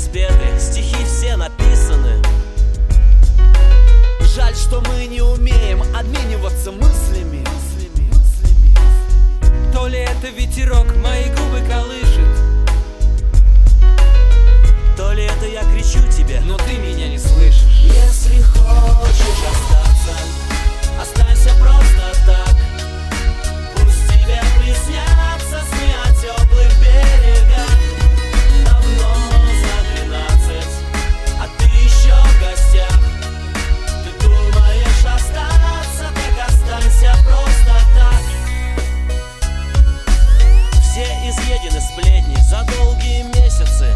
спеты, стихи все написаны. Жаль, что мы не умеем обмениваться мыслями. То ли это ветерок мои губы колышет, то ли это я кричу тебе, но ты меня не слышишь. Если хочешь остаться, останься просто так. Пусть тебе приснятся сны о теплых берегах. Давно за 12, а ты еще в гостях. Ты думаешь остаться, так останься просто так. Все изъедены сплетни за долгие месяцы,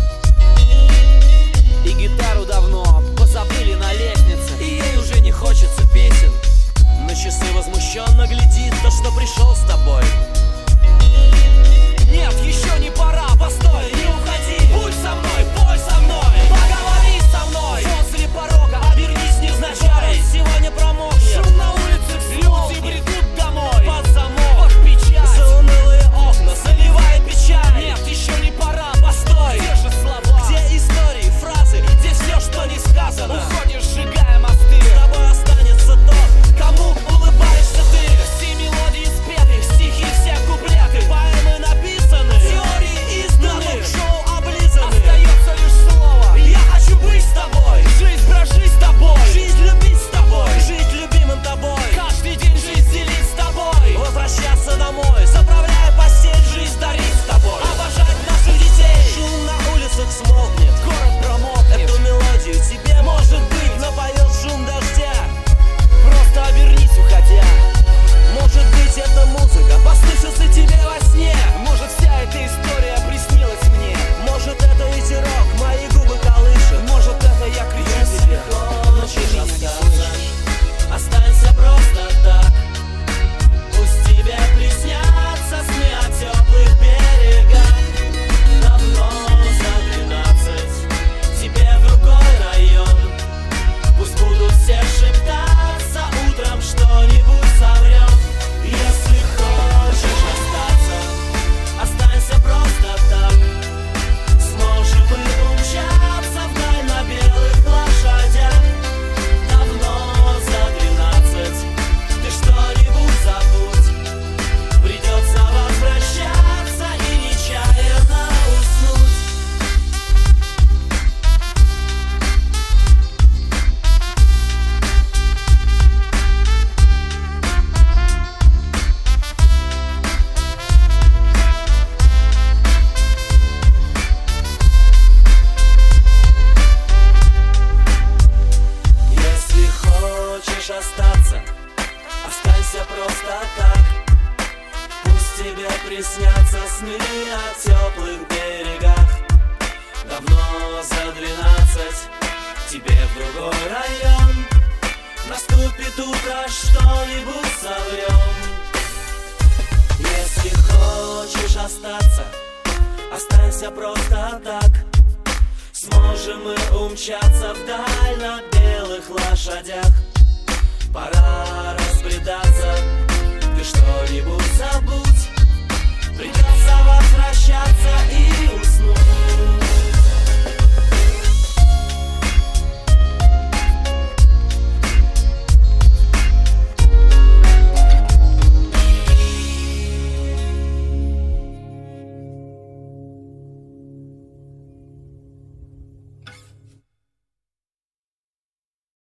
и гитару давно позабыли на лестнице, и ей уже не хочется песен. На часы возмущенно глядит то, что пришел с тобой. Нет, еще не пора, постой, не уходи. Будь со мной, пой со мной, поговори со мной. Возле порога обернись невзначай, сегодня промокнет. Шум на улице, люди бредут домой. Под замок, под печать, за унылые окна заливает печаль. нет, еще не пора, постой. Где же слова, где истории, фразы, где все, что не сказано. Уходишь, сжигая мосты. С тобой останется тот, кому улыбаешься ты. Все мелодии спеты, стихи все куплеты, Поэмы написаны, теории изданы, шоу облизаны. остается лишь слово. Я хочу быть с тобой, Жизнь прожить с тобой, жизнь любить с тобой, жить любимым тобой, каждый день жизнь делить с тобой, возвращаться домой, заправляя постель, жизнь дарить с тобой, обожать наших детей. Шум на улицах смолкнет, город промокнет. эту мелодию тебе, может быть, напоет шум дождя. Просто обернись, уходя. Может быть, эта музыка послышится тебе во сне. Может, вся эта история приснилась мне. Может, это ветерок мои губы колышет. Может, это я кричу Если тебе, но ты хочешь меня не остаться, слышишь. останься просто так. Пусть тебе приснятся сны о теплых берегах. Давно за 12, тебе в другой район. Пусть будут все шептаться, утром что-нибудь соврем. Если хочешь остаться, останься просто так. Сможем мы умчаться вдаль на белых лошадях. Давно за 12, ты что-нибудь забудь. Придется возвращаться и нечаянно уснуть. Если хочешь остаться, останься просто так. Пусть тебе приснятся сны о теплых берегах. Давно за 12, тебе в другой район. Наступит утро, что-нибудь соврем. Если хочешь остаться, останься просто так. Сможем мы умчаться вдаль на белых лошадях. Пора разбредаться, ты что-нибудь